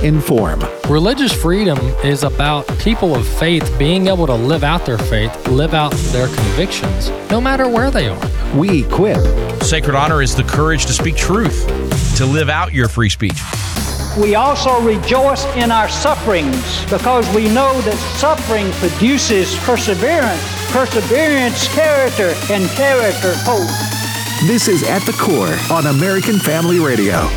inform. Religious freedom is about people of faith being able to live out their faith, live out their convictions, no matter where they are. We equip. Sacred honor is the courage to speak truth, to live out your free speech. We also rejoice in our sufferings because we know that suffering produces perseverance, perseverance, character, and character, hope. This is At the Core on American Family Radio.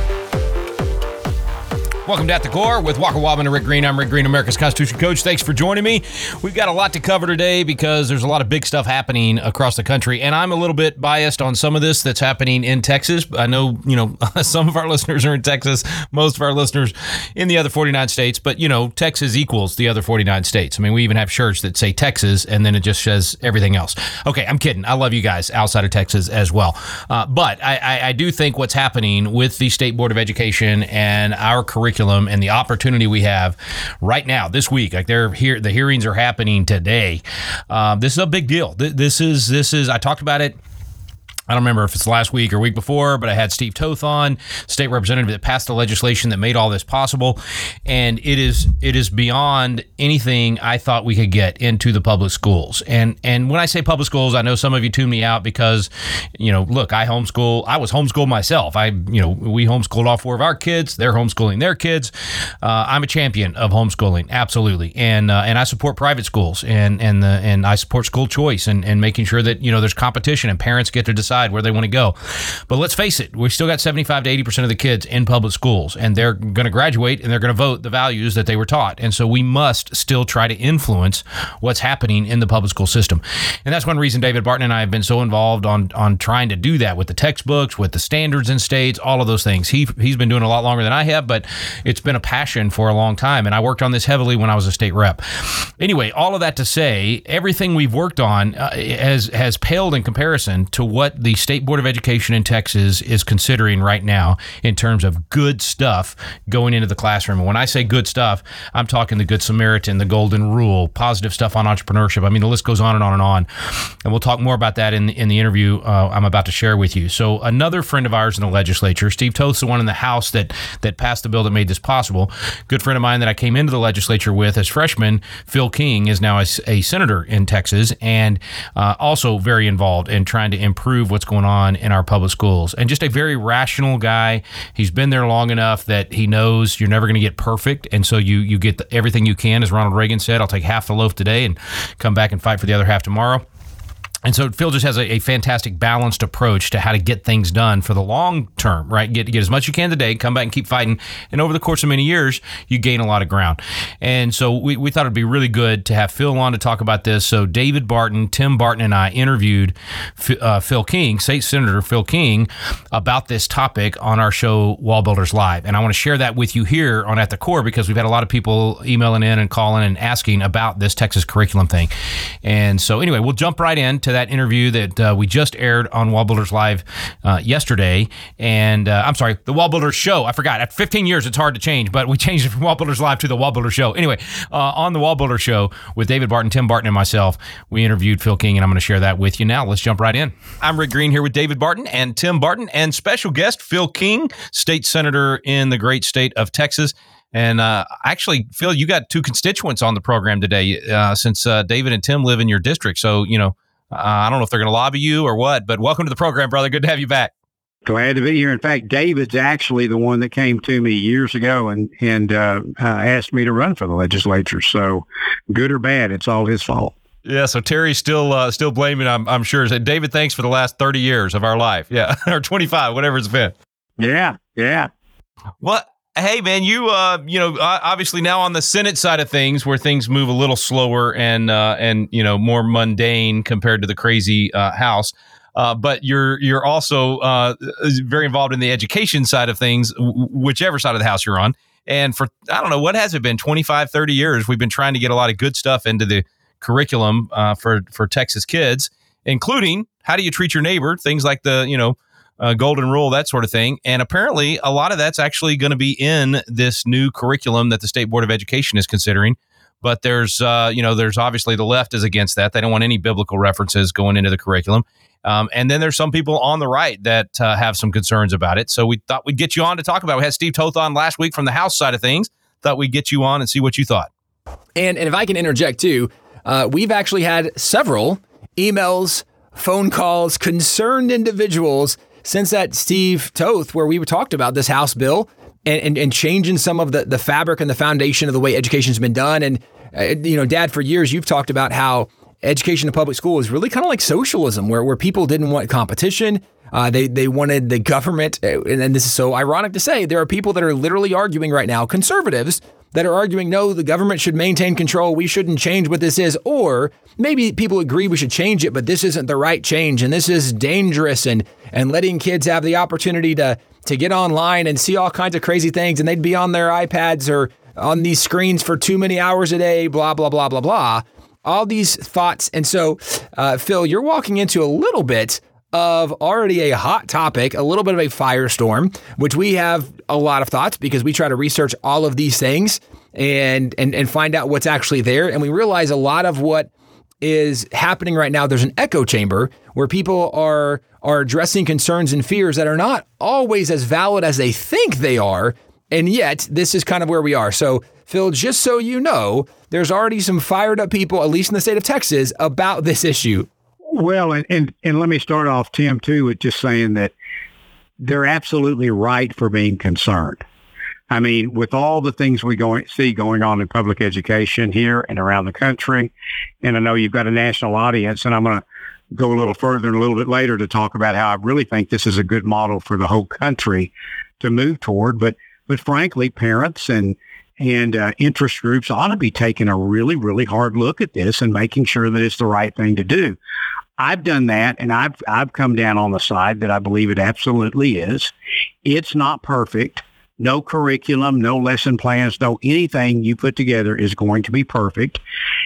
Welcome to At the Core with Walker Wildman and Rick Green. I'm Rick Green, America's Constitution Coach. Thanks for joining me. We've got a lot to cover today because there's a lot of big stuff happening across the country, and I'm a little bit biased on some of this that's happening in Texas. I know, some of our listeners are in Texas, most of our listeners in the other 49 states, but, Texas equals the other 49 states. I mean, we even have shirts that say Texas, and then it just says everything else. Okay, I'm kidding. I love you guys outside of Texas as well. But I do think what's happening with the State Board of Education and our curriculum and the opportunity we have right now, this week, like they're here, the hearings are happening today. This is a big deal. This is, I talked about it. I don't remember if it's last week or week before, but I had Steve Toth on, state representative that passed the legislation that made all this possible. And it is beyond anything I thought we could get into the public schools. And when I say public schools, I know some of you tune me out because, look, I was homeschooled myself. We homeschooled all four of our kids. They're homeschooling their kids. I'm a champion of homeschooling. Absolutely. And I support private schools and I support school choice and making sure that, there's competition and parents get to decide where they want to go. But let's face it, we still got 75 to 80% of the kids in public schools, and they're going to graduate and they're going to vote the values that they were taught. And so we must still try to influence what's happening in the public school system. And that's one reason David Barton and I have been so involved on trying to do that with the textbooks, with the standards in states, all of those things. He's been doing a lot longer than I have, but it's been a passion for a long time. And I worked on this heavily when I was a state rep. Anyway, all of that to say, everything we've worked on has paled in comparison to what the State Board of Education in Texas is considering right now in terms of good stuff going into the classroom. And when I say good stuff, I'm talking the Good Samaritan, the Golden Rule, positive stuff on entrepreneurship. I mean, the list goes on and on and on. And we'll talk more about that in the interview I'm about to share with you. So another friend of ours in the legislature, Steve Toth's the one in the House that passed the bill that made this possible. Good friend of mine that I came into the legislature with as freshman, Phil King, is now a senator in Texas and also very involved in trying to improve what's going on in our public schools, and just a very rational guy. He's been there long enough that he knows you're never going to get perfect, and so you get everything you can. As Ronald Reagan said, I'll take half the loaf today and come back and fight for the other half tomorrow. And so Phil just has a fantastic balanced approach to how to get things done for the long term, right? Get as much as you can today, come back and keep fighting. And over the course of many years, you gain a lot of ground. And so we thought it'd be really good to have Phil on to talk about this. So David Barton, Tim Barton, and I interviewed Phil King, State Senator Phil King, about this topic on our show, Wall Builders Live. And I want to share that with you here on At the Core because we've had a lot of people emailing in and calling and asking about this Texas curriculum thing. And so anyway, we'll jump right into that interview that we just aired on Wall Builders Live yesterday. And I'm sorry, the Wall Builders Show. I forgot. After 15 years, it's hard to change, but we changed it from Wall Builders Live to the Wall Builders Show. Anyway, on the Wall Builders Show with David Barton, Tim Barton, and myself, we interviewed Phil King, and I'm going to share that with you now. Let's jump right in. I'm Rick Green here with David Barton and Tim Barton and special guest Phil King, state senator in the great state of Texas. And actually, Phil, you got two constituents on the program today since David and Tim live in your district. So, I don't know if they're going to lobby you or what, but welcome to the program, brother. Good to have you back. Glad to be here. In fact, David's actually the one that came to me years ago and asked me to run for the legislature. So good or bad, it's all his fault. Yeah, so Terry's still blaming, I'm sure. David, thanks for the last 30 years of our life. Yeah, or 25, whatever it's been. Yeah. What? Hey, man, you obviously now on the Senate side of things where things move a little slower and more mundane compared to the crazy House. But you're also very involved in the education side of things, whichever side of the house you're on. And for, I don't know, what has it been, 25, 30 years, we've been trying to get a lot of good stuff into the curriculum for Texas kids, including how do you treat your neighbor, things like the, Golden Rule, that sort of thing. And apparently a lot of that's actually going to be in this new curriculum that the State Board of Education is considering. But there's obviously the left is against that. They don't want any biblical references going into the curriculum. And then there's some people on the right that have some concerns about it. So we thought we'd get you on to talk about it. We had Steve Toth on last week from the House side of things. Thought we'd get you on and see what you thought. And if I can interject too, we've actually had several emails, phone calls, concerned individuals since that Steve Toth, where we talked about this House bill and changing some of the fabric and the foundation of the way education's been done. And, Dad, for years, you've talked about how education in public school is really kind of like socialism, where people didn't want competition. They wanted the government. And this is so ironic to say, there are people that are literally arguing right now, conservatives, that are arguing, no, the government should maintain control. We shouldn't change what this is. Or maybe people agree we should change it, but this isn't the right change. And this is dangerous and letting kids have the opportunity to get online and see all kinds of crazy things. And they'd be on their iPads or on these screens for too many hours a day, blah, blah, blah, blah, blah. All these thoughts. And so, Phil, you're walking into a little bit of already a hot topic, a little bit of a firestorm, which we have a lot of thoughts because we try to research all of these things and find out what's actually there. And we realize a lot of what is happening right now, there's an echo chamber where people are addressing concerns and fears that are not always as valid as they think they are. And yet, this is kind of where we are. So, Phil, just so you know, there's already some fired up people, at least in the state of Texas, about this issue. Well, and let me start off, Tim, too, with just saying that they're absolutely right for being concerned. I mean, with all the things we see going on in public education here and around the country, and I know you've got a national audience, and I'm going to go a little further and a little bit later to talk about how I really think this is a good model for the whole country to move toward. But frankly, parents and interest groups ought to be taking a really, really hard look at this and making sure that it's the right thing to do. I've done that, and I've come down on the side that I believe it absolutely is. It's not perfect. No curriculum, no lesson plans, no anything you put together is going to be perfect.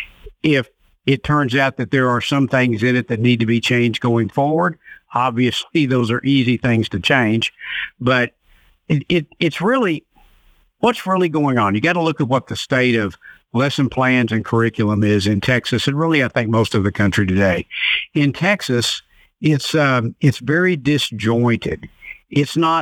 If it turns out that there are some things in it that need to be changed going forward, obviously those are easy things to change. But it's really, what's really going on? You got to look at what the state of lesson plans and curriculum is in Texas, and really, I think most of the country today. In Texas, it's very disjointed. It's not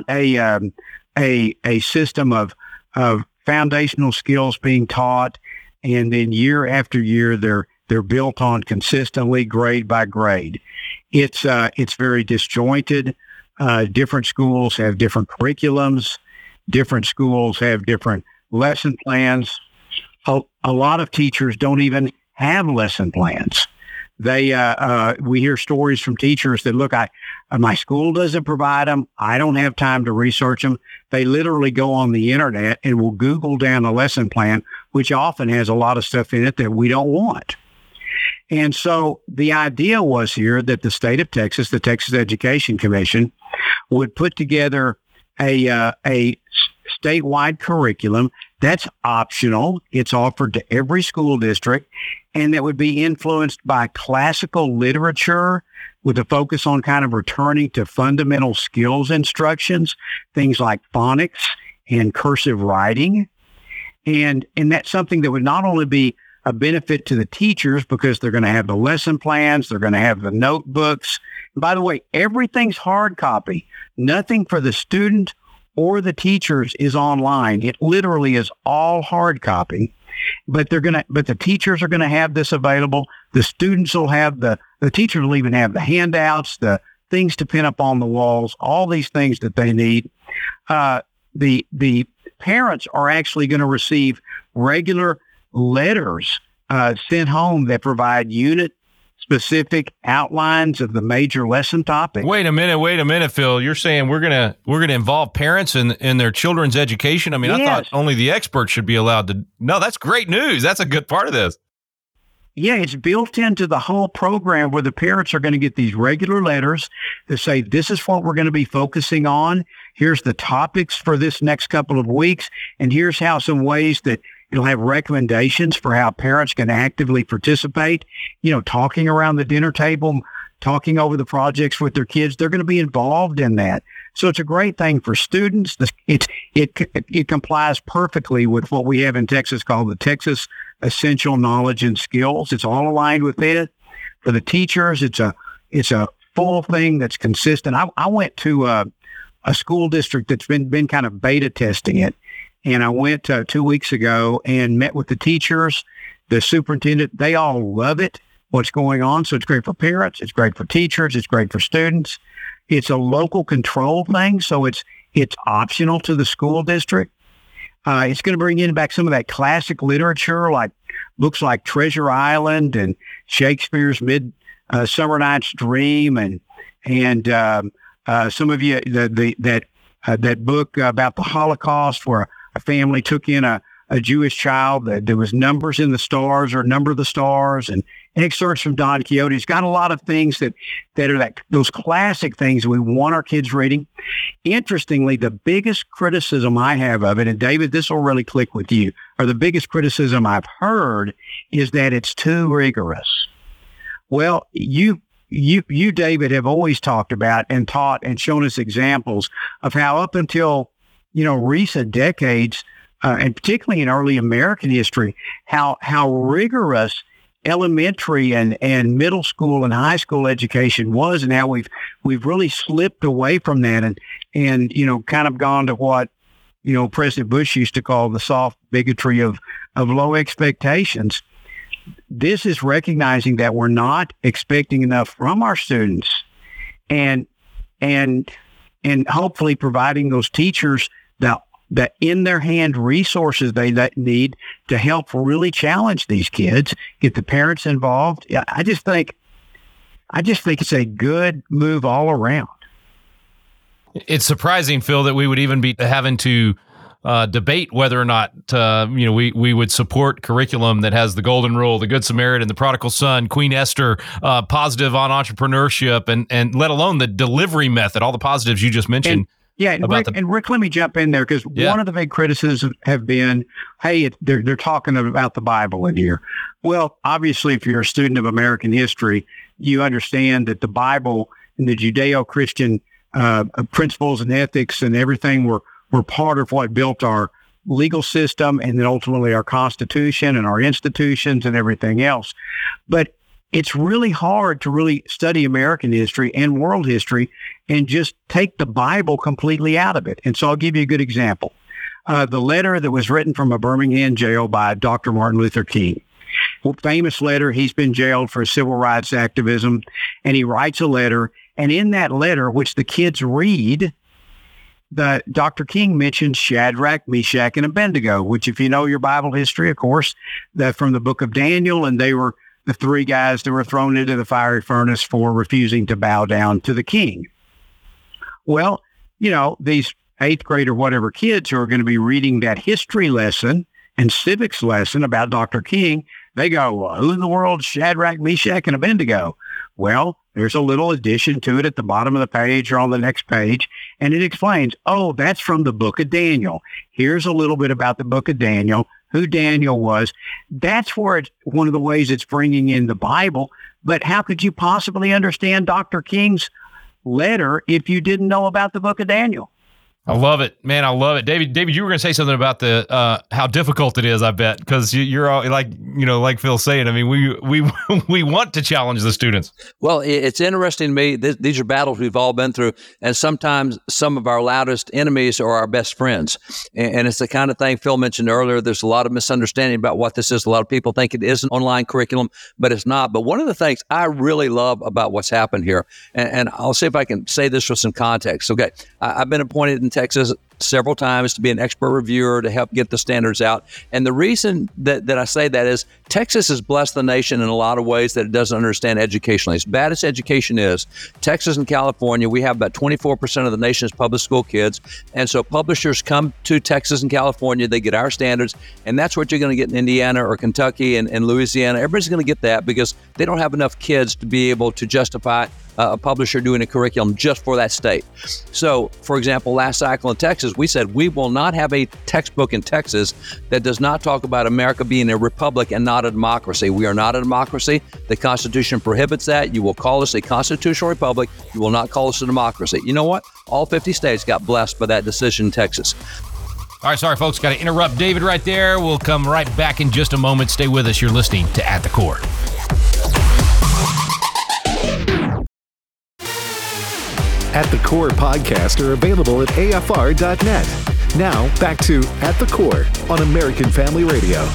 a system of foundational skills being taught, and then year after year they're built on consistently, grade by grade. It's very disjointed. Different schools have different curriculums. Different schools have different lesson plans. A lot of teachers don't even have lesson plans. We hear stories from teachers that, look, my school doesn't provide them. I don't have time to research them. They literally go on the internet and will Google down a lesson plan, which often has a lot of stuff in it that we don't want. And so the idea was here that the state of Texas, the Texas Education Commission, would put together a statewide curriculum that's optional. It's offered to every school district, and that would be influenced by classical literature with a focus on kind of returning to fundamental skills instructions, things like phonics and cursive writing. And that's something that would not only be a benefit to the teachers because they're going to have the lesson plans, they're going to have the notebooks. And by the way, everything's hard copy. Nothing for the student or the teachers is online. It literally is all hard copy. But the teachers are going to have this available. The students will have the teachers will even have the handouts, the things to pin up on the walls, all these things that they need. The parents are actually going to receive regular letters sent home that provide unit-specific outlines of the major lesson topics. Wait a minute, Phil. You're saying we're gonna involve parents in their children's education? I mean, yes. I thought only the experts should be allowed to. No, that's great news. That's a good part of this. Yeah, it's built into the whole program where the parents are going to get these regular letters that say, this is what we're going to be focusing on. Here's the topics for this next couple of weeks. And here's how some ways that it'll have recommendations for how parents can actively participate, talking around the dinner table, talking over the projects with their kids. They're going to be involved in that. So it's a great thing for students. It complies perfectly with what we have in Texas called the Texas essential knowledge and skills. It's all aligned with it. For the teachers, it's a full thing that's consistent. I went to a school district that's been kind of beta testing it, and I went 2 weeks ago and met with the teachers, the superintendent. They all love it, what's going on. So it's great for parents. It's great for teachers. It's great for students. It's a local control thing, so it's optional to the school district. It's going to bring in back some of that classic literature, like books like Treasure Island and Shakespeare's Midsummer Night's Dream, and some of you that book about the Holocaust, where a family took in a Jewish child. There was Numbers in the Stars, or Number the Stars, and excerpts from Don Quixote. It's got a lot of things that are those classic things we want our kids reading. Interestingly, the biggest criticism I have of it, and David, this will really click with you, or the biggest criticism I've heard, is that it's too rigorous. Well, you, David, have always talked about and taught and shown us examples of how up until, recent decades, and particularly in early American history, how rigorous elementary and middle school and high school education was, and how we've really slipped away from that and kind of gone to what President Bush used to call the soft bigotry of low expectations. This is recognizing that we're not expecting enough from our students, and hopefully providing those teachers the in their hand resources they need to help really challenge these kids, get the parents involved. I just think it's a good move all around. It's surprising, Phil, that we would even be having to debate whether or not we would support curriculum that has the Golden Rule, the Good Samaritan, the Prodigal Son, Queen Esther, positive on entrepreneurship, and let alone the delivery method, all the positives you just mentioned. And Rick, let me jump in there, because one of the big criticisms have been, hey, they're talking about the Bible in here. Well, obviously, if you're a student of American history, you understand that the Bible and the Judeo-Christian principles and ethics and everything were part of what built our legal system, and then ultimately our Constitution and our institutions and everything else. But it's really hard to really study American history and world history and just take the Bible completely out of it. And so I'll give you a good example. The letter that was written from a Birmingham jail by Dr. Martin Luther King. Famous letter. He's been jailed for civil rights activism, and he writes a letter. And in that letter, which the kids read, Dr. King mentions Shadrach, Meshach, and Abednego, which, if you know your Bible history, of course, from the book of Daniel, and they were the three guys that were thrown into the fiery furnace for refusing to bow down to the king. Well, these 8th grade or whatever kids who are going to be reading that history lesson and civics lesson about Dr. King, they go, well, who in the world is Shadrach, Meshach, and Abednego? Well, there's a little addition to it at the bottom of the page or on the next page, and it explains, that's from the book of Daniel. Here's a little bit about the book of Daniel, who Daniel was. That's where it's one of the ways it's bringing in the Bible. But how could you possibly understand Dr. King's letter if you didn't know about the book of Daniel? I love it, man. I love it. David, you were going to say something about the how difficult it is, I bet, because you're all like Phil's saying. I mean, we want to challenge the students. Well, it's interesting to me. These are battles we've all been through, and sometimes some of our loudest enemies are our best friends. And it's the kind of thing Phil mentioned earlier. There's a lot of misunderstanding about what this is. A lot of people think it is an online curriculum, but it's not. But one of the things I really love about what's happened here, and I'll see if I can say this with some context. Okay, I've been appointed in Texas several times to be an expert reviewer to help get the standards out. And the reason that I say that is Texas has blessed the nation in a lot of ways that it doesn't understand educationally. As bad as education is, Texas and California, we have about 24% of the nation's public school kids. And so publishers come to Texas and California, they get our standards, and that's what you're going to get in Indiana or Kentucky and Louisiana. Everybody's going to get that because they don't have enough kids to be able to justify a publisher doing a curriculum just for that state. So, for example, last cycle in Texas, we said we will not have a textbook in Texas that does not talk about America being a republic and not a democracy. We are not a democracy. The Constitution prohibits that. You will call us a constitutional republic. You will not call us a democracy. You know what? All 50 states got blessed by that decision in Texas. All right, sorry, folks. Got to interrupt David right there. We'll come right back in just a moment. Stay with us. You're listening to At the Core. At the Core podcasts are available at afr.net. Now, back to At the Core on American Family Radio.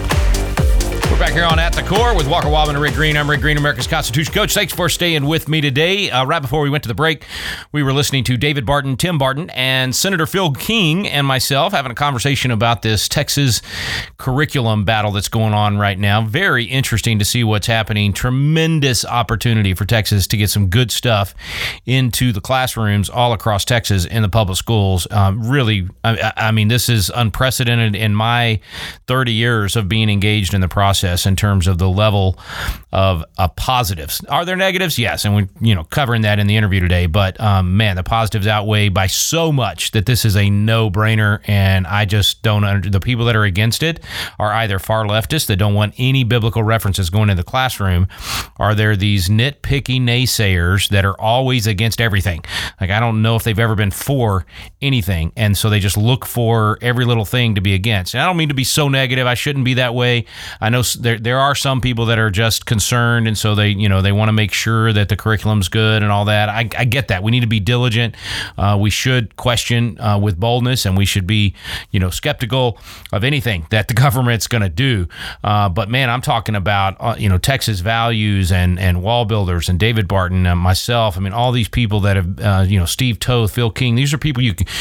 We're back here on At the Core with Walker Wobben and Rick Green. I'm Rick Green, America's Constitution Coach. Thanks for staying with me today. Right before we went to the break, we were listening to David Barton, Tim Barton, and Senator Phil King and myself having a conversation about this Texas curriculum battle that's going on right now. Very interesting to see what's happening. Tremendous opportunity for Texas to get some good stuff into the classrooms all across Texas in the public schools. Really, I mean, this is unprecedented in my 30 years of being engaged in the process in terms of the level of positives. Are there negatives? Yes, and we're covering that in the interview today. But man, the positives outweigh by so much that this is a no-brainer. And I just don't. The people that are against it are either far leftists that don't want any biblical references going into the classroom. Are there these nitpicky naysayers that are always against everything? Like, I don't know if they've ever been for anything, and so they just look for every little thing to be against. And I don't mean to be so negative. I shouldn't be that way. I know there are some people that are just concerned, and so they want to make sure that the curriculum's good and all that. I get that. We need to be diligent. We should question with boldness, and we should be skeptical of anything that the government's going to do. But man, I'm talking about Texas values and wall builders and David Barton, myself. I mean, all these people that have Steve Toth, Phil King. These are people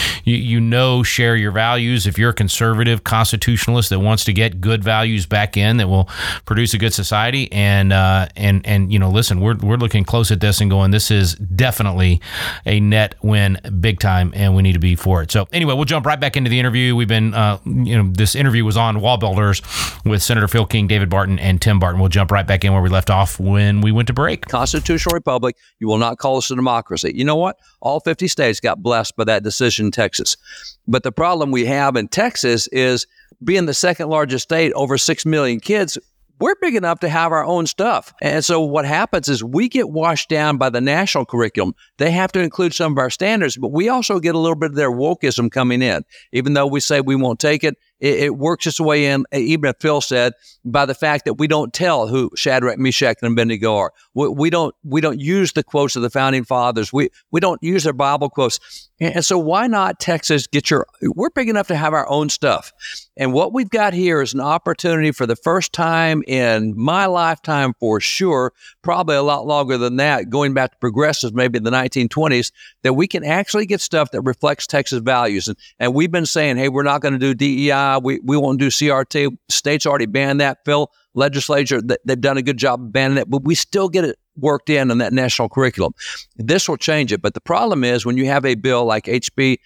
you share your values. If you're a conservative constitutionalist that wants to get good values back in, that will produce a good society. And listen, we're looking close at this and going, this is definitely a net win big time, and we need to be for it. So anyway, we'll jump right back into the interview. We've been, this interview was on wall builders with Senator Phil King, David Barton, and Tim Barton. We'll jump right back in where we left off when we went to break. Constitutional republic, you will not call us a democracy. You know what? All 50 states got blessed by that decision in Texas. But the problem we have in Texas is being the second largest state, over 6 million kids, we're big enough to have our own stuff. And so what happens is we get washed down by the national curriculum. They have to include some of our standards, but we also get a little bit of their wokeism coming in. Even though we say we won't take it, it works its way in, even if Phil said, by the fact that we don't tell who Shadrach, Meshach, and Abednego are. We don't use the quotes of the founding fathers. We don't use their Bible quotes. And so why not Texas we're big enough to have our own stuff. And what we've got here is an opportunity for the first time in my lifetime, for sure, probably a lot longer than that, going back to progressives, maybe the 1920s, that we can actually get stuff that reflects Texas values. And we've been saying, hey, we're not going to do DEI. We won't do CRT. States already banned that. Phil, legislature, they've done a good job of banning it, but we still get it worked in that national curriculum. This will change it. But the problem is when you have a bill like HB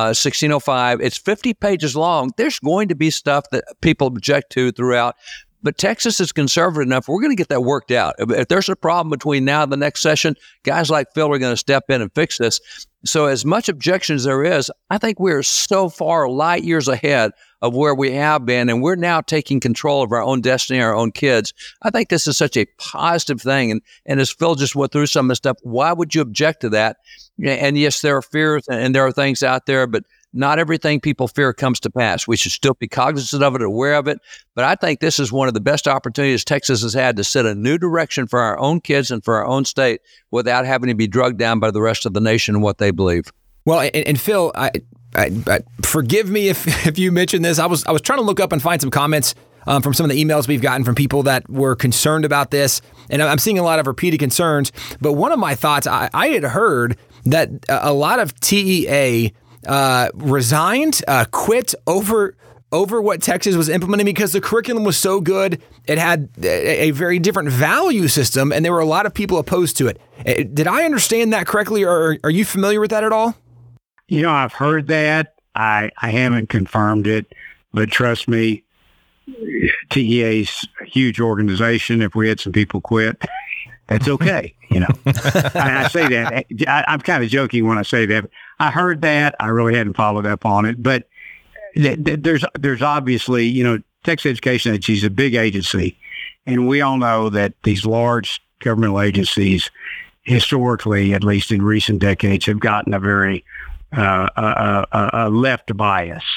1605, it's 50 pages long. There's going to be stuff that people object to throughout. But Texas is conservative enough. We're going to get that worked out. If there's a problem between now and the next session, guys like Phil are going to step in and fix this. So as much objection as there is, I think we're so far light years ahead of where we have been, and we're now taking control of our own destiny, our own kids. I think this is such a positive thing. And as Phil just went through some of the stuff, why would you object to that? And yes, there are fears and there are things out there, but not everything people fear comes to pass. We should still be cognizant of it, aware of it. But I think this is one of the best opportunities Texas has had to set a new direction for our own kids and for our own state without having to be drugged down by the rest of the nation and what they believe. Well, and Phil, I forgive me if you mentioned this. I was trying to look up and find some comments from some of the emails we've gotten from people that were concerned about this. And I'm seeing a lot of repeated concerns. But one of my thoughts, I had heard that a lot of TEA resigned, quit over what Texas was implementing because the curriculum was so good. It had a very different value system, and there were a lot of people opposed to it. Did I understand that correctly, or are you familiar with that at all? I've heard that. I haven't confirmed it, but trust me, TEA's a huge organization. If we had some people quit, that's okay. I say that. I'm kind of joking when I say that. I heard that. I really hadn't followed up on it, but there's obviously, Texas Education Agency is a big agency, and we all know that these large governmental agencies, historically, at least in recent decades, have gotten a very a left bias.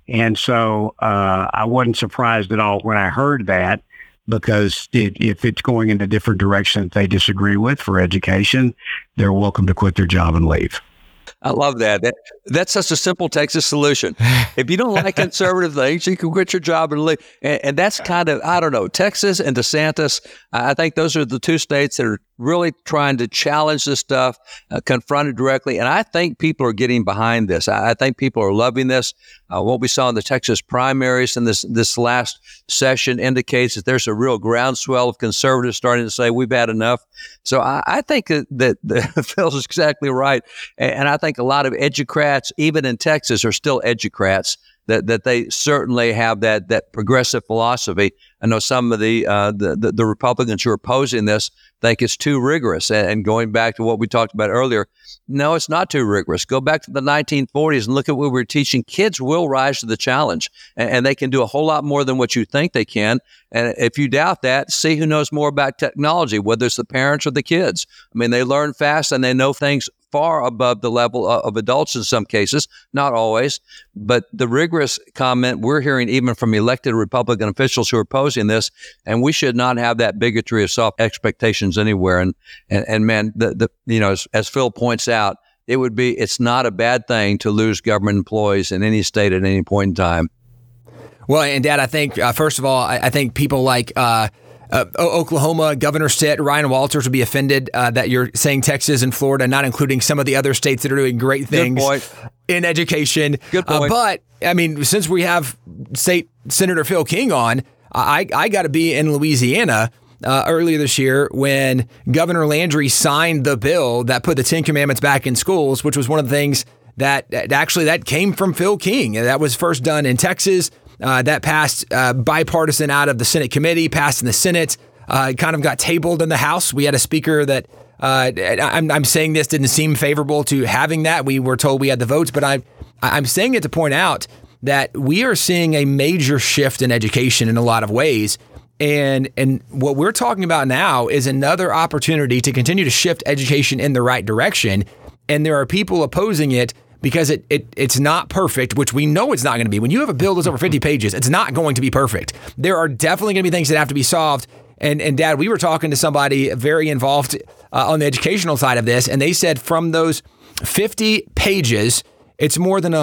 And so I wasn't surprised at all when I heard that, because if it's going in a different direction that they disagree with for education, they're welcome to quit their job and leave. I love that. That's such a simple Texas solution. If you don't like conservative things, you can quit your job and leave. And that's kind of, I don't know, Texas and DeSantis, I think those are the two states that are really trying to challenge this stuff, confront it directly. And I think people are getting behind this. I think people are loving this. What we saw in the Texas primaries in this last session indicates that there's a real groundswell of conservatives starting to say we've had enough. So I think that Phil's exactly right. And I think a lot of educrats, even in Texas, are still educrats, that they certainly have that progressive philosophy. I know some of the Republicans who are opposing this think it's too rigorous. And going back to what we talked about earlier, no, it's not too rigorous. Go back to the 1940s and look at what we were teaching. Kids will rise to the challenge, and they can do a whole lot more than what you think they can. And if you doubt that, see who knows more about technology, whether it's the parents or the kids. I mean, they learn fast and they know things far above the level of adults in some cases, not always. But the rigorous comment we're hearing even from elected Republican officials who are opposing this, and we should not have that bigotry of soft expectations anywhere. And man, as Phil points out, it's not a bad thing to lose government employees in any state at any point in time. Well, and Dad, I think, first of all, I think people like Oklahoma Governor Stitt, Ryan Walters would be offended that you're saying Texas and Florida, not including some of the other states that are doing great things in education. Good point. But, I mean, since we have State Senator Phil King on, I got to be in Louisiana earlier this year when Governor Landry signed the bill that put the Ten Commandments back in schools, which was one of the things that came from Phil King. That was first done in Texas. That passed bipartisan out of the Senate committee, passed in the Senate, kind of got tabled in the House. We had a speaker that, I'm saying this didn't seem favorable to having that. We were told we had the votes, but I'm saying it to point out that we are seeing a major shift in education in a lot of ways. And what we're talking about now is another opportunity to continue to shift education in the right direction. And there are people opposing it because it's not perfect, which we know it's not going to be. When you have a bill that's over 50 pages, it's not going to be perfect. There are definitely going to be things that have to be solved. And Dad, we were talking to somebody very involved on the educational side of this, and they said from those 50 pages, it's more than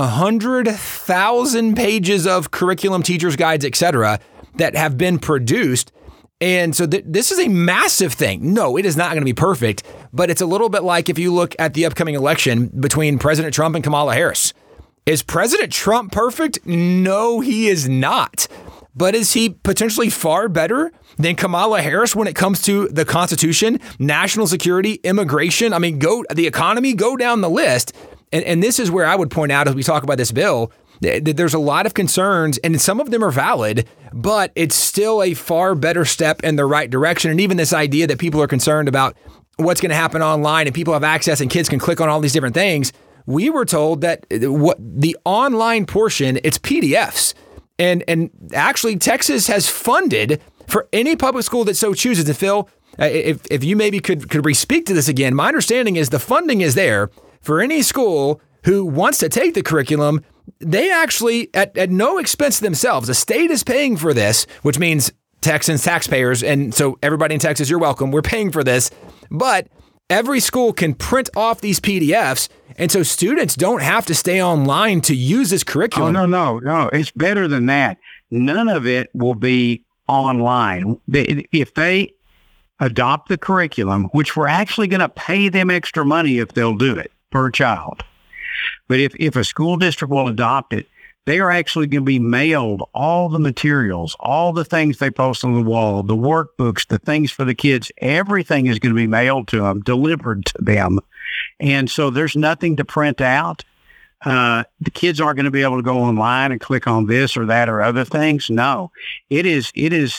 100,000 pages of curriculum, teachers' guides, et cetera, that have been produced. And so this is a massive thing. No, it is not going to be perfect, but it's a little bit like if you look at the upcoming election between President Trump and Kamala Harris. Is President Trump perfect? No, he is not. But is he potentially far better than Kamala Harris when it comes to the Constitution, national security, immigration? I mean, the economy, go down the list. And this is where I would point out as we talk about this bill, that there's a lot of concerns, and some of them are valid, but it's still a far better step in the right direction. And even this idea that people are concerned about what's going to happen online and people have access and kids can click on all these different things. We were told that what the online portion, it's PDFs. And actually, Texas has funded for any public school that so chooses. And Phil, if you maybe could re-speak to this again, my understanding is the funding is there for any school who wants to take the curriculum. They actually, at no expense to themselves, the state is paying for this, which means Texans, taxpayers, and so everybody in Texas, you're welcome. We're paying for this. But every school can print off these PDFs, and so students don't have to stay online to use this curriculum. Oh, no. It's better than that. None of it will be online. If they adopt the curriculum, which we're actually going to pay them extra money if they'll do it per child. But if a school district will adopt it, they are actually going to be mailed all the materials, all the things they post on the wall, the workbooks, the things for the kids. Everything is going to be mailed to them, delivered to them. And so there's nothing to print out. The kids aren't going to be able to go online and click on this or that or other things. No, it is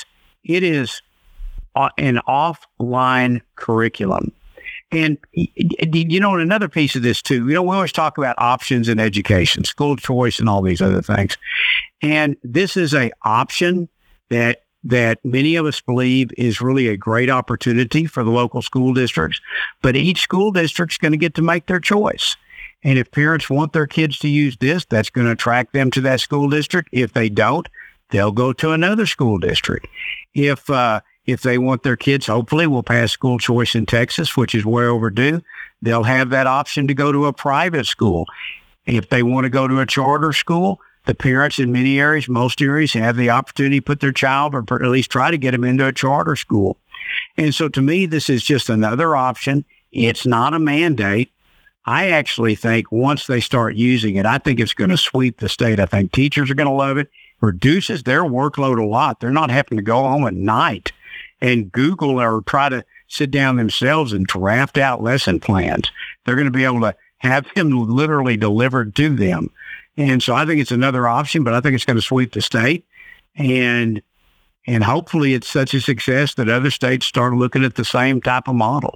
an offline curriculum. And, another piece of this, too, we always talk about options in education, school choice and all these other things. And this is an option that many of us believe is really a great opportunity for the local school districts. But each school district's going to get to make their choice. And if parents want their kids to use this, that's going to attract them to that school district. If they don't, they'll go to another school district. If they want their kids, hopefully we'll pass school choice in Texas, which is way overdue. They'll have that option to go to a private school. If they want to go to a charter school, the parents in many areas, most areas, have the opportunity to put their child, or at least try to get them into a charter school. And so to me, this is just another option. It's not a mandate. I actually think once they start using it, I think it's going to sweep the state. I think teachers are going to love it. Reduces their workload a lot. They're not having to go home at night and Google or try to sit down themselves and draft out lesson plans. They're going to be able to have them literally delivered to them. And so I think it's another option, but I think it's going to sweep the state. And hopefully it's such a success that other states start looking at the same type of model.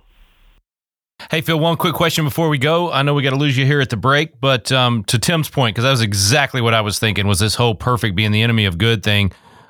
Hey, Phil, one quick question before we go. I know we got to lose you here at the break, but to Tim's point, because that was exactly what I was thinking, was this whole perfect being the enemy of good thing.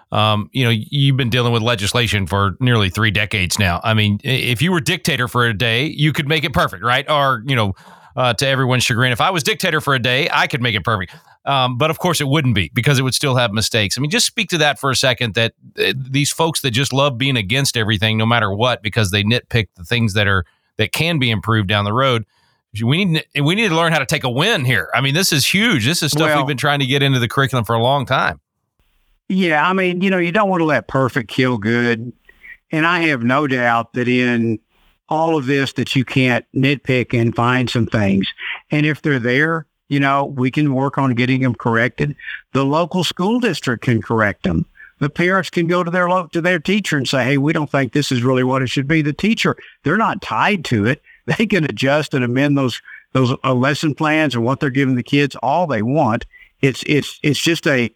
You've been dealing with legislation for nearly 3 decades now. I mean, if you were dictator for a day, you could make it perfect, right? Or, to everyone's chagrin, if I was dictator for a day, I could make it perfect. But of course it wouldn't be, because it would still have mistakes. I mean, just speak to that for a second, that these folks that just love being against everything, no matter what, because they nitpick the things that can be improved down the road. We need to learn how to take a win here. I mean, this is huge. This is stuff we've been trying to get into the curriculum for a long time. Yeah, I mean, you don't want to let perfect kill good. And I have no doubt that in all of this that you can't nitpick and find some things. And if they're there, we can work on getting them corrected. The local school district can correct them. The parents can go to their teacher and say, hey, we don't think this is really what it should be. The teacher, they're not tied to it. They can adjust and amend those lesson plans and what they're giving the kids all they want. It's just a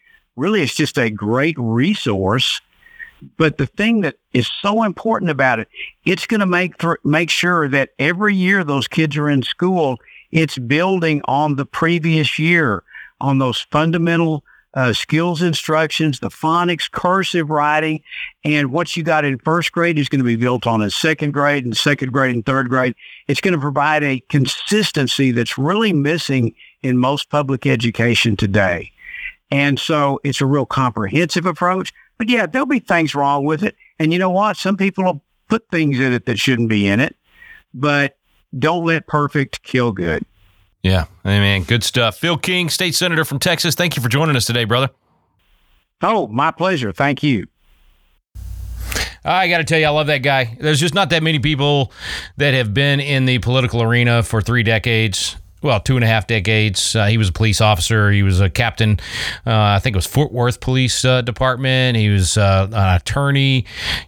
great resource. But the thing that is so important about it, it's going to make sure that every year those kids are in school, it's building on the previous year, on those fundamental skills instructions, the phonics, cursive writing, and what you got in first grade is going to be built on in second grade and third grade. It's going to provide a consistency that's really missing in most public education today. And so it's a real comprehensive approach. But yeah, there'll be things wrong with it. And you know what? Some people will put things in it that shouldn't be in it. But don't let perfect kill good. Yeah, hey man, good stuff. Phil King, state senator from Texas. Thank you for joining us today, brother. Oh, my pleasure. Thank you. I got to tell you, I love that guy. There's just not that many people that have been in the political arena for 3 decades. Well, 2.5 decades. He was a police officer. He was a captain. I think it was Fort Worth Police Department. He was an attorney.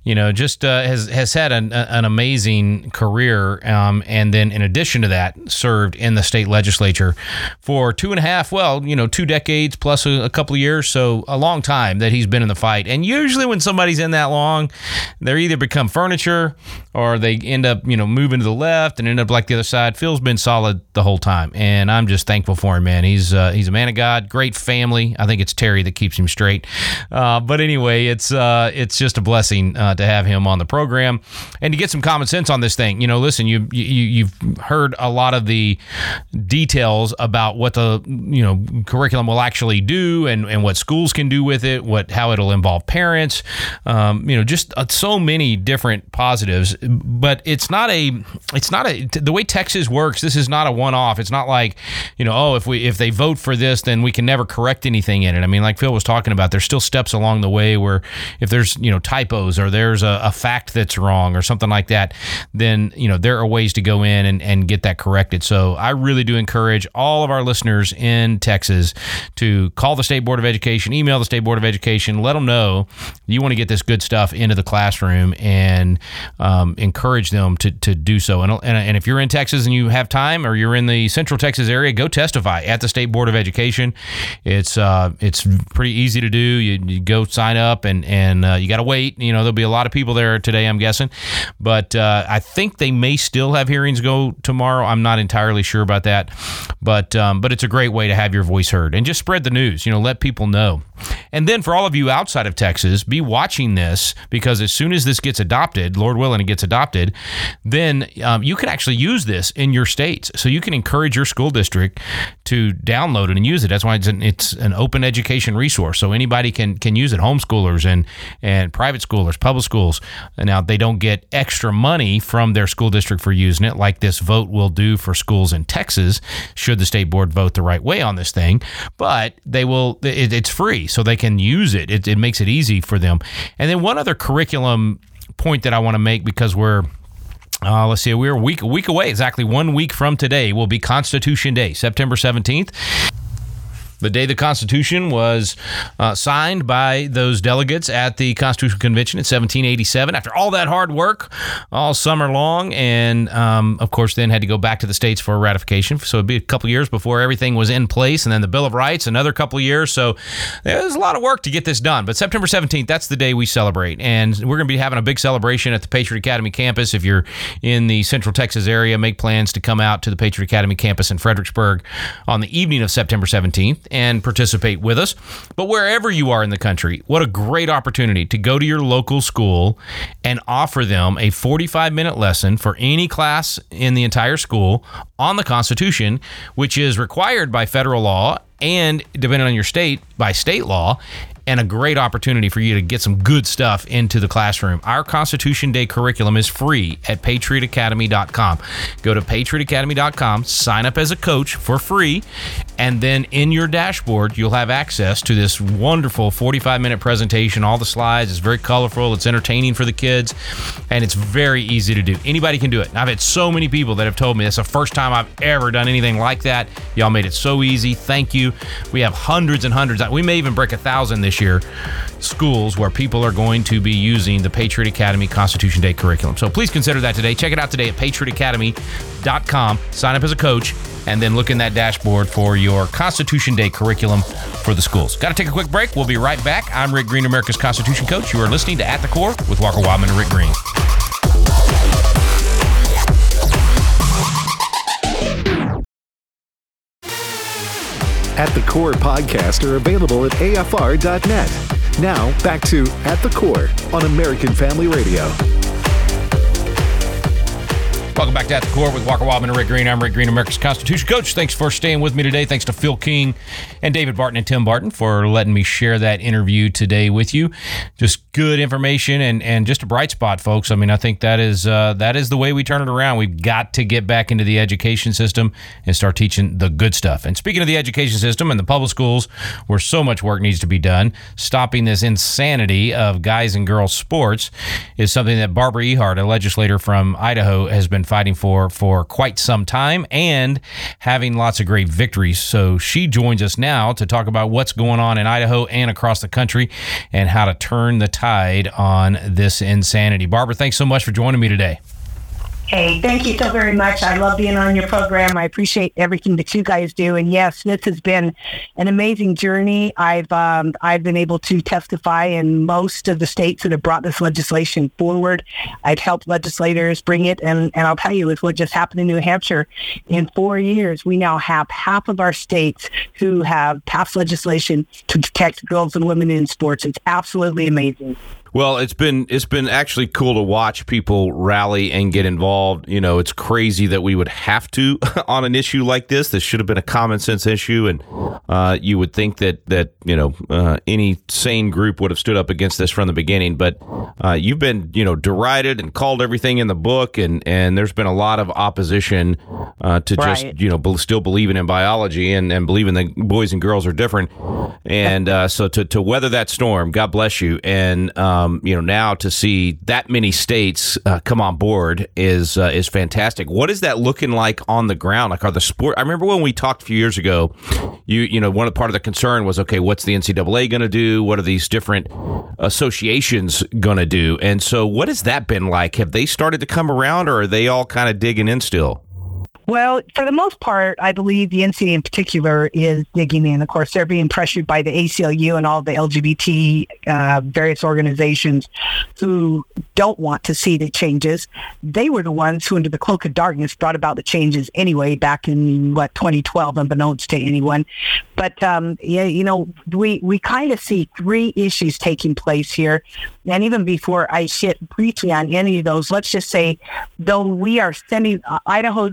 Has had an amazing career. And then in addition to that, served in the state legislature for 2.5, 2 decades plus a couple of years. So a long time that he's been in the fight. And usually when somebody's in that long, they either become furniture or they end up, moving to the left and end up like the other side. Phil's been solid the whole time. And I'm just thankful for him, man. He's a man of God, great family. I think it's Terry that keeps him straight. But anyway, it's just a blessing to have him on the program and to get some common sense on this thing. Listen, you've heard a lot of the details about what the curriculum will actually do and what schools can do with it, how it'll involve parents. Just so many different positives. But it's not the way Texas works. This is not a one-off. It's not like, if they vote for this, then we can never correct anything in it. I mean, like Phil was talking about, there's still steps along the way where if there's, typos or there's a fact that's wrong or something like that, then, there are ways to go in and get that corrected. So I really do encourage all of our listeners in Texas to call the State Board of Education, email the State Board of Education, let them know you want to get this good stuff into the classroom and encourage them to do so. And if you're in Texas and you have time, or you're in the Central Texas area, go testify at the State Board of Education. It's pretty easy to do. You go sign up and you got to wait. There'll be a lot of people there today, I'm guessing. But I think they may still have hearings go tomorrow. I'm not entirely sure about that. But it's a great way to have your voice heard and just spread the news. Let people know. And then for all of you outside of Texas, be watching this, because as soon as this gets adopted, Lord willing, it gets adopted, then you can actually use this in your states. So you can encourage your school district to download it and use it. That's why it's an open education resource. So anybody can use it, homeschoolers and private schoolers, public schools. Now, they don't get extra money from their school district for using it, like this vote will do for schools in Texas, should the state board vote the right way on this thing. But they will. It's free, so they can use it. It makes it easy for them. And then one other curriculum point that I want to make, because we're we're a week away. Exactly 1 week from today will be Constitution Day, September 17th. The day the Constitution was signed by those delegates at the Constitutional Convention in 1787. After all that hard work all summer long, and of course then had to go back to the states for ratification. So it'd be a couple years before everything was in place, and then the Bill of Rights, another couple of years. So there's a lot of work to get this done. But September 17th, that's the day we celebrate. And we're going to be having a big celebration at the Patriot Academy campus. If you're in the Central Texas area, make plans to come out to the Patriot Academy campus in Fredericksburg on the evening of September 17th. And participate with us. But wherever you are in the country, what a great opportunity to go to your local school and offer them a 45-minute lesson for any class in the entire school on the Constitution, which is required by federal law and, depending on your state, by state law. And a great opportunity for you to get some good stuff into the classroom. Our Constitution Day curriculum is free at patriotacademy.com. Go to patriotacademy.com, sign up as a coach for free, and then in your dashboard, you'll have access to this wonderful 45-minute presentation. All the slides, it's very colorful, it's entertaining for the kids, and it's very easy to do. Anybody can do it. I've had so many people that have told me it's the first time I've ever done anything like that. Y'all made it so easy. Thank you. We have hundreds and hundreds. We may even break 1,000 this year, schools where people are going to be using the Patriot Academy Constitution Day curriculum. So please consider that today. Check it out today at patriotacademy.com. Sign up as a coach, and then look in that dashboard for your Constitution Day curriculum for the schools. Got to take a quick break. We'll be right back. I'm Rick Green, America's Constitution Coach. You are listening to At the Core with Walker Wildman and Rick Green. At the Core podcasts are available at afr.net. Now, back to At the Core on American Family Radio. Welcome back to At the Core with Walker Wildman and Rick Green. I'm Rick Green, America's Constitution Coach. Thanks for staying with me today. Thanks to Phil King and David Barton and Tim Barton for letting me share that interview today with you. Just good information and just a bright spot, folks. I mean, I think that is the way we turn it around. We've got to get back into the education system and start teaching the good stuff. And speaking of the education system and the public schools, where so much work needs to be done, stopping this insanity of guys and girls sports is something that Barbara Ehart, a legislator from Idaho, has been fighting for quite some time and having lots of great victories. So she joins us now to talk about what's going on in Idaho and across the country and how to turn the tide on this insanity. Barbara, thanks so much for joining me today. Hey, thank you so very much. I love being on your program. I appreciate everything that you guys do. And yes, this has been an amazing journey. I've been able to testify in most of the states that have brought this legislation forward. I've helped legislators bring it. And I'll tell you, with what just happened in New Hampshire, in 4 years, we now have half of our states who have passed legislation to protect girls and women in sports. It's absolutely amazing. Well, it's been actually cool to watch people rally and get involved. You know, it's crazy that we would have to on an issue like this. This should have been a common sense issue, and you would think that any sane group would have stood up against this from the beginning. But you've been derided and called everything in the book, and there's been a lot of opposition to right. just still believing in biology and believing that boys and girls are different. And so to weather that storm, God bless you. And now to see that many states come on board is fantastic. What is that looking like on the ground? Like, are the sport? I remember when we talked a few years ago. One part of the concern was, okay, what's the NCAA going to do? What are these different associations going to do? And so, what has that been like? Have they started to come around, or are they all kind of digging in still? Well, for the most part, I believe the NCAA in particular is digging in. Of course, they're being pressured by the ACLU and all the LGBT various organizations who don't want to see the changes. They were the ones who, under the cloak of darkness, brought about the changes anyway back in, 2012, unbeknownst to anyone. But, we kind of see three issues taking place here. And even before I hit briefly on any of those, let's just say, though we are sending Idaho's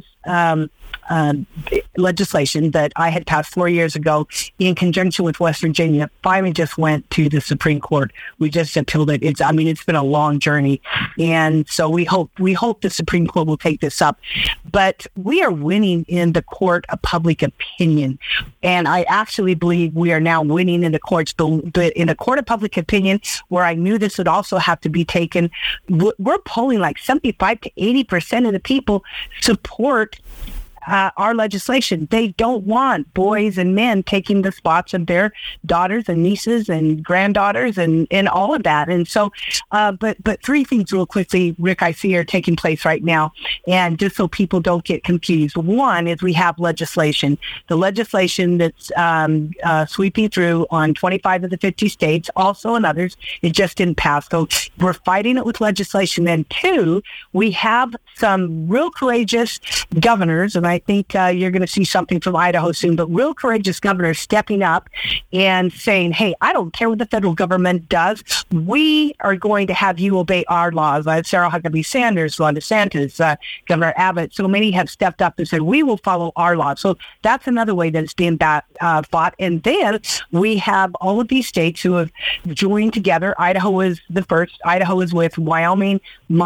legislation that I had passed 4 years ago in conjunction with West Virginia finally just went to the Supreme Court. We just appealed it. It's been a long journey. And so we hope the Supreme Court will take this up. But we are winning in the court of public opinion. And I actually believe we are now winning in the courts, but in the court of public opinion, where I knew this would also have to be taken, we're polling like 75 to 80% of the people support our legislation. They don't want boys and men taking the spots of their daughters and nieces and granddaughters and all of that. And so, but three things real quickly, Rick, I see are taking place right now. And just so people don't get confused. One is we have legislation. The legislation that's sweeping through on 25 of the 50 states, also in others, it just didn't pass. So we're fighting it with legislation. And two, we have some real courageous governors, and I think you're going to see something from Idaho soon, but real courageous governors stepping up and saying, hey, I don't care what the federal government does. We are going to have you obey our laws. Sarah Huckabee Sanders, Ron DeSantis, Governor Abbott, so many have stepped up and said, we will follow our laws. So that's another way that it's being fought. And then we have all of these states who have joined together. Idaho is the first. Idaho is with Wyoming,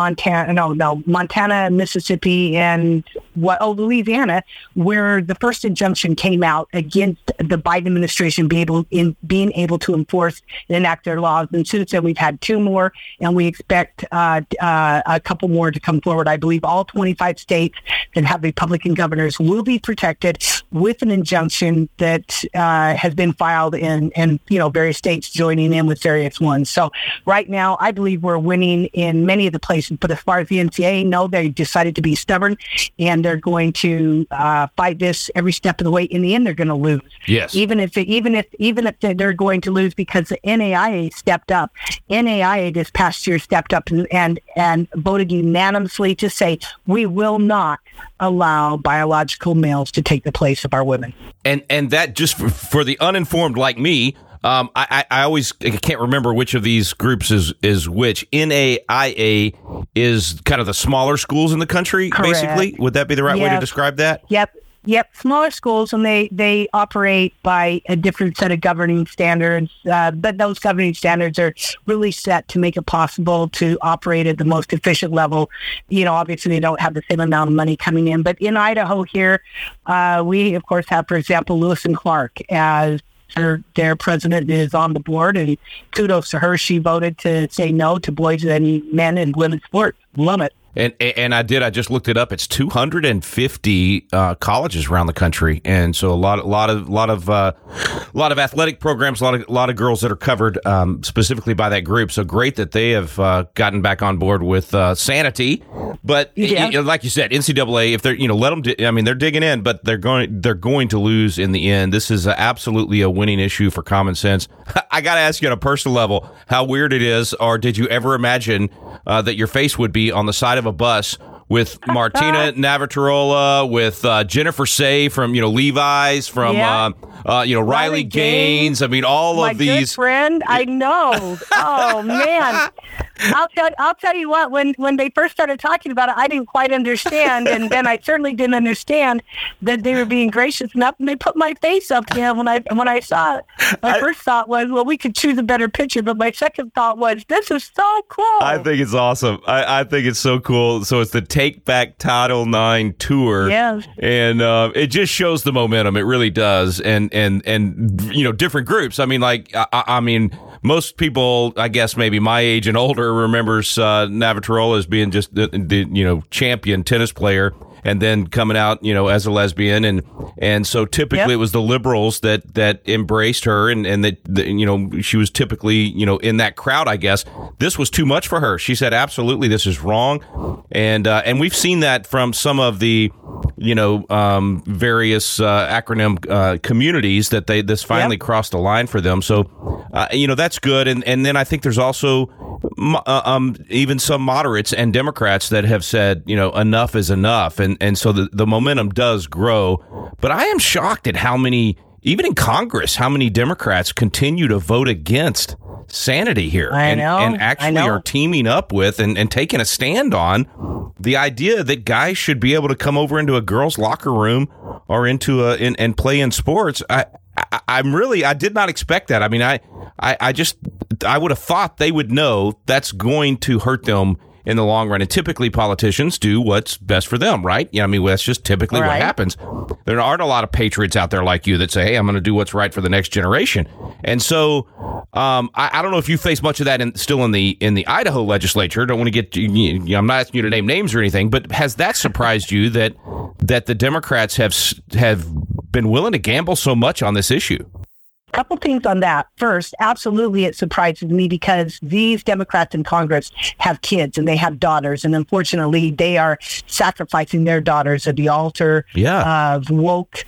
Montana, Mississippi, and Louisiana, where the first injunction came out against the Biden administration being able to enforce and enact their laws. And since then, we've had two more, and we expect a couple more to come forward. I believe all 25 states that have Republican governors will be protected with an injunction that has been filed in various states joining in with various ones. So right now, I believe we're winning in many of the places. But as far as the NCAA, no, they decided to be stubborn, and they're going to fight this every step of the way. In the end, they're going to lose. Yes. Even if they're going to lose because the NAIA stepped up. NAIA this past year stepped up and voted unanimously to say we will not allow biological males to take the place of our women. And that, just for the uninformed like me, I always can't remember which of these groups is which. NAIA is kind of the smaller schools in the country, Correct. Basically. Would that be the right way to describe that? Yep. Smaller schools, and they operate by a different set of governing standards. But those governing standards are really set to make it possible to operate at the most efficient level. Obviously they don't have the same amount of money coming in. But in Idaho here, we of course have, for example, Lewis and Clark as their president is on the board, and kudos to her. She voted to say no to boys and men in women's sports. Love it. And I just looked it up. It's 250 colleges around the country, and so a lot of athletic programs, a lot of girls that are covered specifically by that group. So great that they have gotten back on board with sanity. But like you said, NCAA, if they're let them. They're digging in, but they're going to lose in the end. This is absolutely a winning issue for common sense. I got to ask you on a personal level how weird it is, or did you ever imagine that your face would be on the side of a bus with Martina Navratilova, with Jennifer Say from Levi's, from Riley Gaines. All of these. My good friend, I know. Oh man, I'll tell you what. When they first started talking about it, I didn't quite understand, and then I certainly didn't understand that they were being gracious enough, and they put my face up. When I saw it, my first thought was, well, we could choose a better picture, but my second thought was, this is so cool. I think it's awesome. I think it's so cool. So it's the Take Back Title IX tour. Yes. And it just shows the momentum. It really does. And different groups. Most people, I guess maybe my age and older, remembers Navratilova as being just the champion tennis player. and then coming out, as a lesbian, and so typically it was the liberals that embraced her, and that she was typically in that crowd. I guess this was too much for her. She said, absolutely, this is wrong, and we've seen that from some of the various acronym communities that this finally crossed the line for them. So that's good, and then I think there's also even some moderates and Democrats that have said, enough is enough. And so the momentum does grow. But I am shocked at how many, even in Congress, how many Democrats continue to vote against sanity here. And actually are teaming up with and taking a stand on the idea that guys should be able to come over into a girl's locker room or into and play in sports. I did not expect that. I mean, I would have thought they would know that's going to hurt them in the long run. And typically politicians do what's best for them, right? That's just typically what happens. There aren't a lot of patriots out there like you that say, hey, I'm going to do what's right for the next generation. And so I don't know if you face much of that still in the Idaho legislature. Don't want to get, I'm not asking you to name names or anything, but has that surprised you that the Democrats have been willing to gamble so much on this issue? Couple things on that. First, absolutely, it surprises me because these Democrats in Congress have kids and they have daughters, and unfortunately, they are sacrificing their daughters at the altar of woke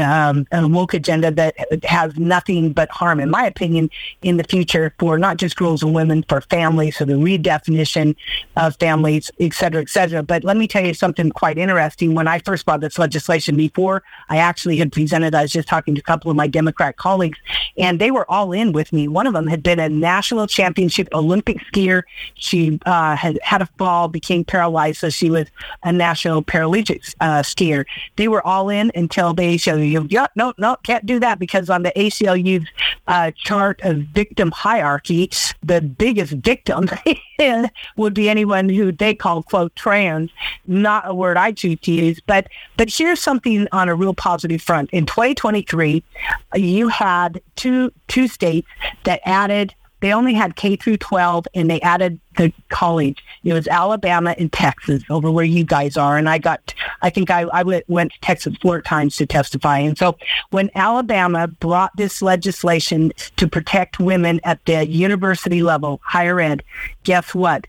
agenda that has nothing but harm, in my opinion, in the future for not just girls and women, for families, so the redefinition of families, et cetera, et cetera. But let me tell you something quite interesting. When I first brought this legislation before, I actually had presented, I was just talking to a couple of my Democrat colleagues, and they were all in with me. One of them had been a national championship Olympic skier. She had a fall, became paralyzed, so she was a national paralympic skier. They were all in until they showed no, can't do that, because on the ACLU's chart of victim hierarchy, the biggest victim would be anyone who they call, quote, trans, not a word I choose to use. But here's something on a real positive front. In 2023, you had two states that added, they only had K through 12, and they added the college. It was Alabama and Texas, over where you guys are. And I went to Texas 4 times to testify. And so when Alabama brought this legislation to protect women at the university level, higher ed, guess what?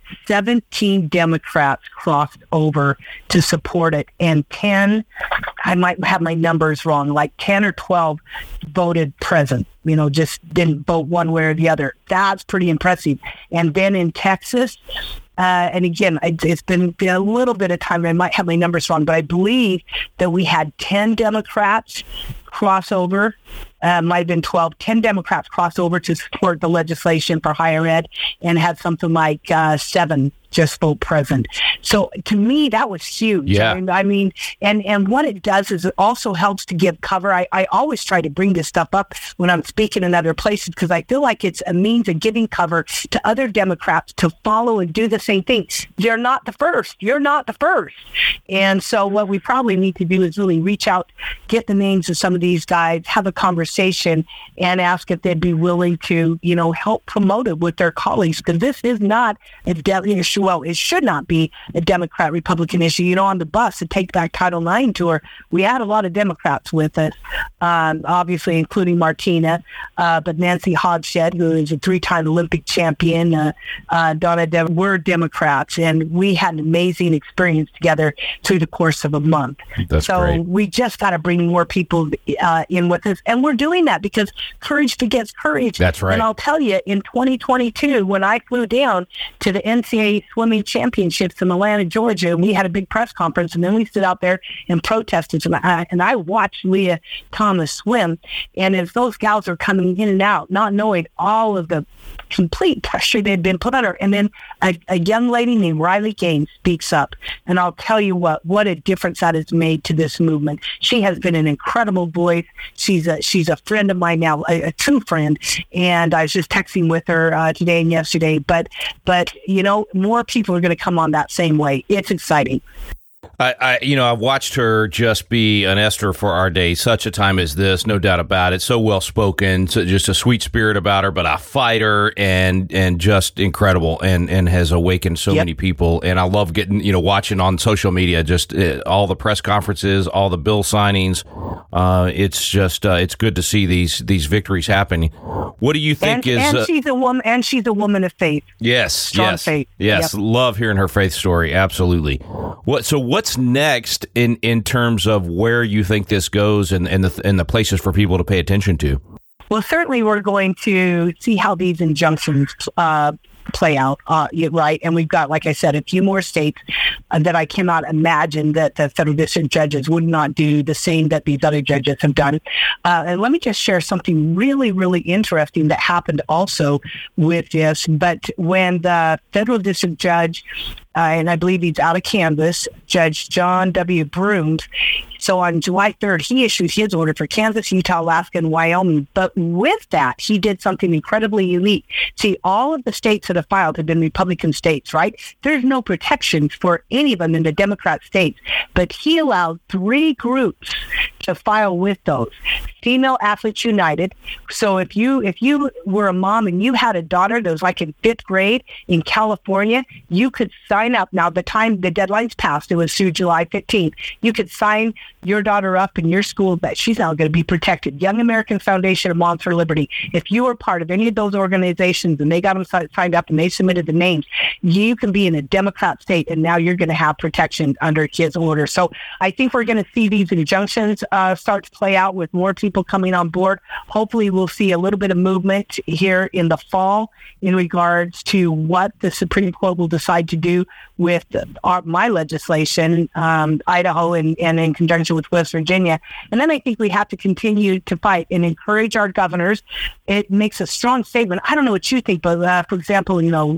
17 Democrats crossed over to support it. And 10, I might have my numbers wrong, like 10 or 12 voted present, just didn't vote one way or the other. That's pretty impressive. And then in Texas, and again, it's been a little bit of time. I might have my numbers wrong, but I believe that we had 10 Democrats cross over. Might have been 12, 10 Democrats cross over to support the legislation for higher ed, and had something like 7 just vote present. So to me, that was huge. Yeah. I mean, and what it does is it also helps to give cover. I always try to bring this stuff up when I'm speaking in other places, because I feel like it's a means of giving cover to other Democrats to follow and do the same thing. They're not the first. You're not the first. And so what we probably need to do is really reach out, get the names of some of these guys, have a conversation, and ask if they'd be willing to, help promote it with their colleagues, because this is not a issue. Well, it should not be a Democrat-Republican issue. On the bus, the Take Back Title IX tour, we had a lot of Democrats with us, obviously including Martina, but Nancy Hogshead, who is a 3-time Olympic champion, Donna, were Democrats, and we had an amazing experience together through the course of a month. That's great. We just got to bring more people in with us, and we're doing that because courage begets courage. That's right. And I'll tell you, in 2022, when I flew down to the NCAA swimming championships in Atlanta, Georgia, and we had a big press conference, and then we stood out there and protested, and I watched Leah Thomas swim, and as those gals are coming in and out, not knowing all of the complete pressure they'd been put on her, and then a young lady named Riley Gaines speaks up, and I'll tell you what a difference that has made to this movement. She has been an incredible voice. She's a friend of mine now, a true friend, and I was just texting with her today and yesterday, but more people are going to come on that same way. It's exciting. I've watched her just be an Esther for our day, such a time as this, no doubt about it. So well spoken, so just a sweet spirit about her, but a fighter and just incredible, and has awakened so many people. And I love watching on social media, just all the press conferences, all the bill signings. It's just it's good to see these victories happening. What do you think and she's a woman, and she's a woman of faith. Yes, strong faith. Yes, yep. Love hearing her faith story. Absolutely. What's next in terms of where you think this goes and the places for people to pay attention to? Well, certainly we're going to see how these injunctions play out, right? And we've got, like I said, a few more states that I cannot imagine that the federal district judges would not do the same that these other judges have done. And let me just share something really, really interesting that happened also with this. But when the federal district judge, and I believe he's out of Kansas, Judge John W. Brooms, so on July 3rd, he issues his order for Kansas, Utah, Alaska, and Wyoming. But with that, he did something incredibly unique. See, all of the states that have filed have been Republican states, right? There's no protection for any of them in the Democrat states. But he allowed 3 groups to file with those. Female Athletes United. So if you were a mom and you had a daughter that was like in 5th grade in California, you could sign up. Now, the deadline's passed, it was through July 15th. You could sign your daughter up in your school that she's now going to be protected. Young American Foundation of Moms for Liberty. If you were part of any of those organizations and they got them signed up and they submitted the names, you can be in a Democrat state and now you're going to have protection under his order. So I think we're going to see these injunctions start to play out with more people coming on board. Hopefully we'll see a little bit of movement here in the fall in regards to what the Supreme Court will decide to do with my legislation, Idaho, and in conjunction with West Virginia. And then I think we have to continue to fight and encourage our governors. It makes a strong statement. I don't know what you think, but for example,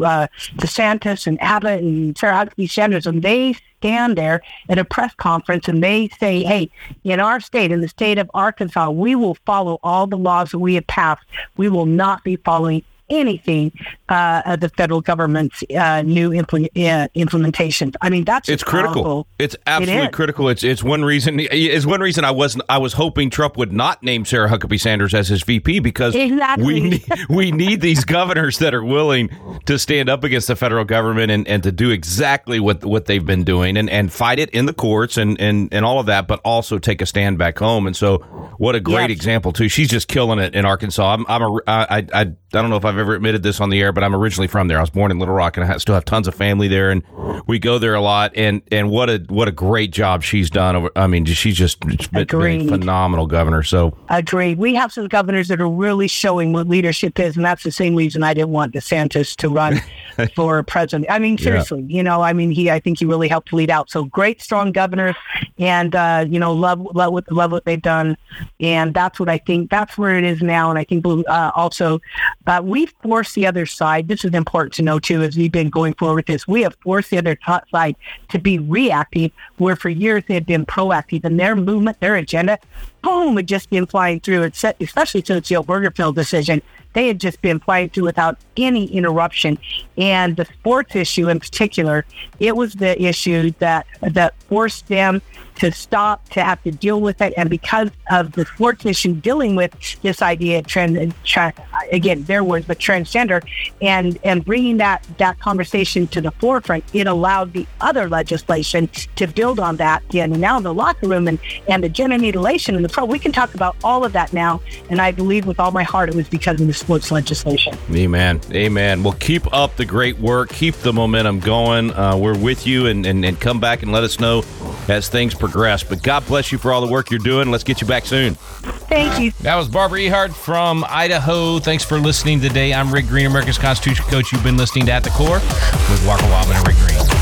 DeSantis and Abbott and Sarah Huckabee Sanders, and they stand there at a press conference and they say, hey, in our state, in the state of Arkansas, we will follow all the laws that we have passed. We will not be following anything the federal government's new implementations. I mean, it's critical. Powerful. It's absolutely critical. It's one reason. Is one reason I was hoping Trump would not name Sarah Huckabee Sanders as his VP, because we need these governors that are willing to stand up against the federal government and to do exactly what they've been doing and fight it in the courts and all of that, but also take a stand back home. And so, what a great example too. She's just killing it in Arkansas. I don't know if I've ever admitted this on the air, but I'm originally from there. I was born in Little Rock, and I still have tons of family there, and we go there a lot. And what a great job she's done. I mean, she's just been a phenomenal governor. So agreed. We have some governors that are really showing what leadership is, and that's the same reason I didn't want DeSantis to run for president. I mean, seriously, I think he really helped lead out. So great, strong governors, and love what they've done, and that's what I think. That's where it is now, and I think also. We force the other side. This is important to know, too, as we've been going forward with this. We have forced the other side to be reactive, where for years they had been proactive. And their movement, their agenda, boom, had just been flying through. Especially since the Obergefell decision, they had just been flying through without any interruption. And the sports issue in particular, it was the issue that forced them to stop, to have to deal with it. And because of the sports issue dealing with this idea of again, their words, but transgender, and bringing that conversation to the forefront, it allowed the other legislation to build on that. And now the locker room and the gender mutilation and the we can talk about all of that now. And I believe with all my heart it was because of the sports legislation. Amen. Well, keep up the great work. Keep the momentum going. We're with you, and come back and let us know as things progress. But God bless you for all the work you're doing. Let's get you back soon. Thank you. That was Barbara Ehart from Idaho. Thanks for listening today. I'm Rick Green, America's Constitution Coach. You've been listening to At the Core with Walker Wildman and Rick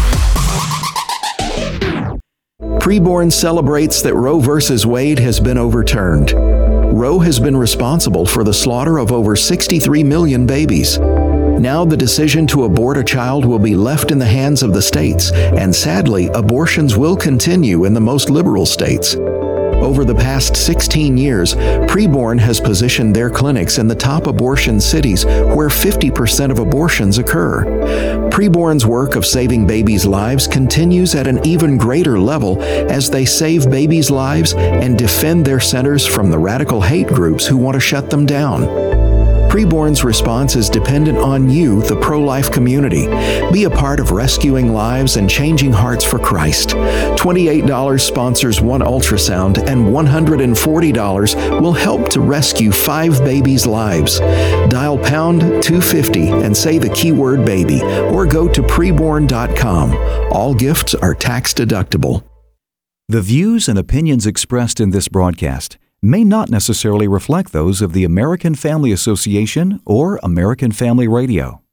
Green. Preborn celebrates that Roe v. Wade has been overturned. Roe has been responsible for the slaughter of over 63 million babies. Now the decision to abort a child will be left in the hands of the states, and sadly, abortions will continue in the most liberal states. Over the past 16 years, Preborn has positioned their clinics in the top abortion cities where 50% of abortions occur. Preborn's work of saving babies' lives continues at an even greater level as they save babies' lives and defend their centers from the radical hate groups who want to shut them down. Preborn's response is dependent on you, the pro-life community. Be a part of rescuing lives and changing hearts for Christ. $28 sponsors one ultrasound, and $140 will help to rescue 5 babies' lives. Dial pound 250 and say the keyword baby, or go to preborn.com. All gifts are tax deductible. The views and opinions expressed in this broadcast may not necessarily reflect those of the American Family Association or American Family Radio.